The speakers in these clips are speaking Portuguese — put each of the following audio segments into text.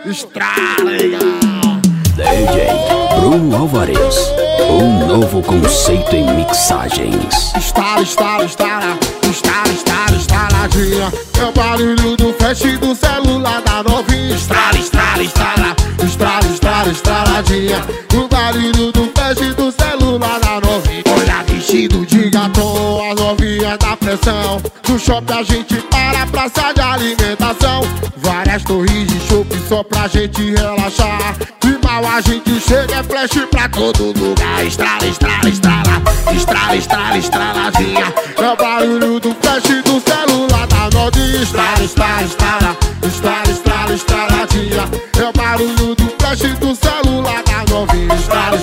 Estrala, DJ Bruno Alvarez, um novo conceito em mixagens. Estaladinha. É o barulho do flash do celular da novinha. Estaladinha. O barulho do flash do celular da novinha. Olha, vestido de gatom, a novinha da pressão. No shopping a gente para, praça de alimentação. Várias torres de chopp só pra gente relaxar. De mal a gente chega, é flash pra todo lugar. Estraladinha. É o barulho do flash do celular da novinha. Estraladinha. É o barulho do flash do celular da novinha.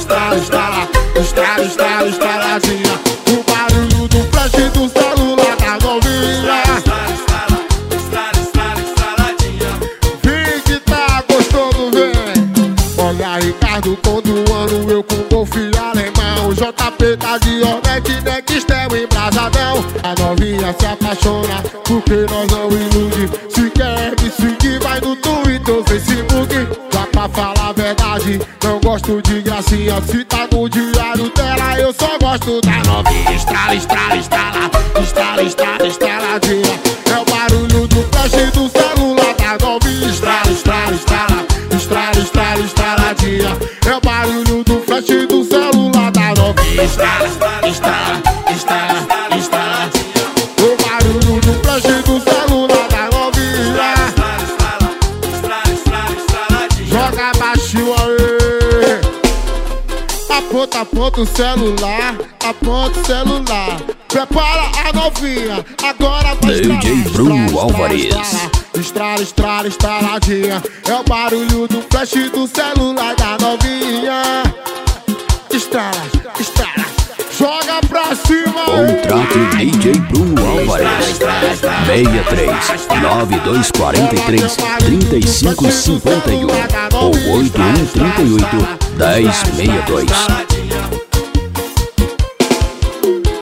Estraladinha. O barulho do flash do celular da novinha. Vem que tá gostoso, vem. Olha, Ricardo, todo ano eu com golfe alemão. JP tá de Hornet, Nextel e Brasadão. A novinha se apaixona porque nós não ilude. Se quer me seguir, vai no Twitter ou Facebook. Já pra falar a verdade, não gosto de gracinha. Se tá no diário dela, eu só gosto da novinha. Estraladinha. É o barulho do flash do celular da novinha. Estraladinha. É o barulho do flash do celular da novinha. Estraladinha. O barulho do flash do celular da novinha. Joga baixinho aí. Aponta o celular, aponta o celular. Prepara a novinha, agora vai estralar. DJ Bruno Alvarez. Estraladinha. É o barulho do flash do celular da novinha. Estrala. Joga pra cima. Contrato DJ Bruno Alvarez 63 9243 3551 ou 8138 1062.